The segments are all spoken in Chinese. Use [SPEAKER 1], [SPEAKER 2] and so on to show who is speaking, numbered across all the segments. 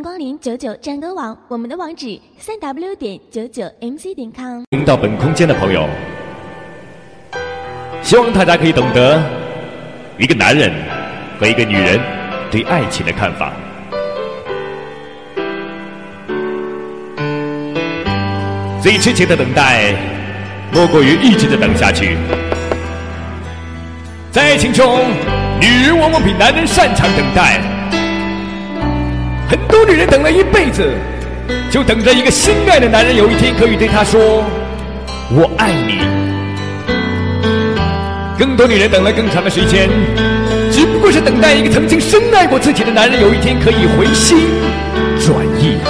[SPEAKER 1] 光临99战歌网，我们的网址3w.99mc.com。
[SPEAKER 2] 听到本空间的朋友，希望大家可以懂得一个男人和一个女人对爱情的看法。最痴情的等待，莫过于一直的等下去。在爱情中，女人往往比男人擅长等待。很多女人等了一辈子，就等着一个心爱的男人有一天可以对她说“我爱你”。更多女人等了更长的时间，只不过是等待一个曾经深爱过自己的男人有一天可以回心转意。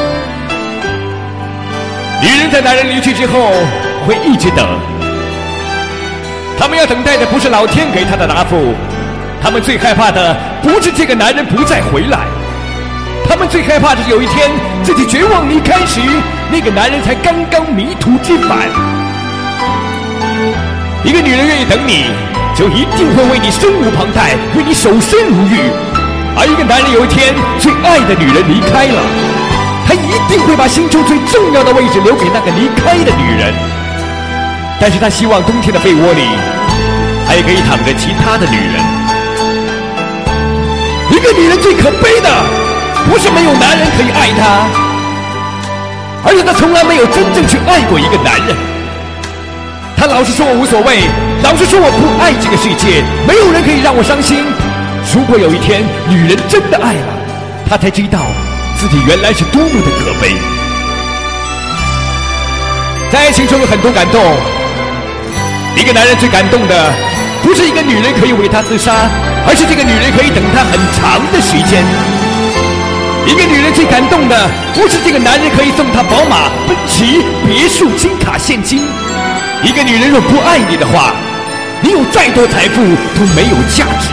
[SPEAKER 2] 女人在男人离去之后会一直等，她们要等待的不是老天给她的答复，她们最害怕的不是这个男人不再回来，她们最害怕的是有一天自己绝望离开时，那个男人才刚刚迷途知返。一个女人愿意等你，就一定会为你身无旁贷，为你守身如玉。而一个男人有一天最爱的女人离开了，他一定会把心中最重要的位置留给那个离开的女人，但是他希望冬天的被窝里还可以躺着其他的女人。一个女人最可悲的不是没有男人可以爱她，而是她从来没有真正去爱过一个男人。她老是说我无所谓，老是说我不爱这个世界，没有人可以让我伤心。如果有一天女人真的爱了，她才知道自己原来是多么的可悲。在爱情中有很多感动，一个男人最感动的不是一个女人可以为他自杀，而是这个女人可以等他很长的时间。一个女人最感动的不是这个男人可以送她宝马、奔驰、别墅、金卡、现金。一个女人若不爱你的话，你有再多财富都没有价值。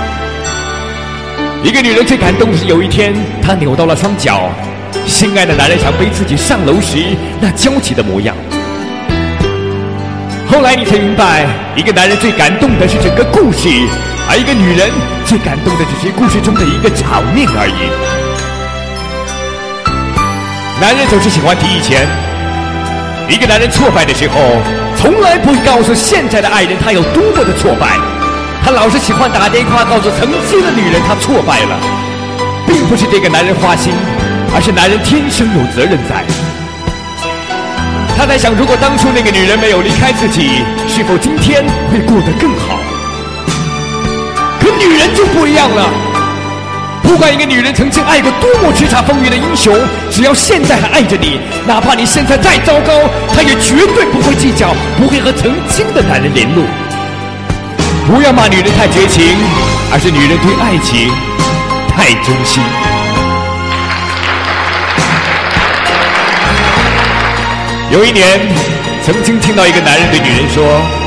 [SPEAKER 2] 一个女人最感动的是有一天她扭到了双脚，心爱的男人想背自己上楼时那焦急的模样。后来你才明白，一个男人最感动的是整个故事，而一个女人最感动的只是故事中的一个场面而已。男人总是喜欢提以前，一个男人挫败的时候从来不会告诉现在的爱人他有多么的挫败，他老是喜欢打电话告诉曾经的女人他挫败了。并不是这个男人花心，而是男人天生有责任在。他在想，如果当初那个女人没有离开自己，是否今天会过得更好。可女人就不一样了，不管一个女人曾经爱过多么叱咤风云的英雄，只要现在还爱着你，哪怕你现在再糟糕，她也绝对不会计较，不会和曾经的男人联络。不要骂女人太绝情，而是女人对爱情太忠心。有一年，曾经听到一个男人对女人说，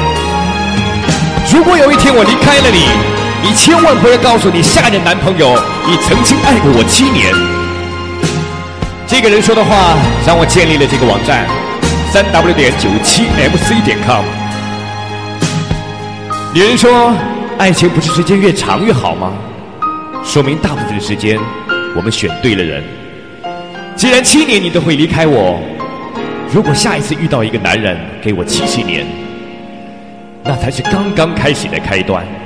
[SPEAKER 2] 如果有一天我离开了你，你千万不要告诉你下任男朋友你曾经爱过我7年。这个人说的话让我建立了这个网站3w.97mc.com。 女人说，爱情不是时间越长越好吗？说明大部分的时间我们选对了人。既然7年你都会离开我，如果下一次遇到一个男人给我70年，那才是刚刚开始的开端。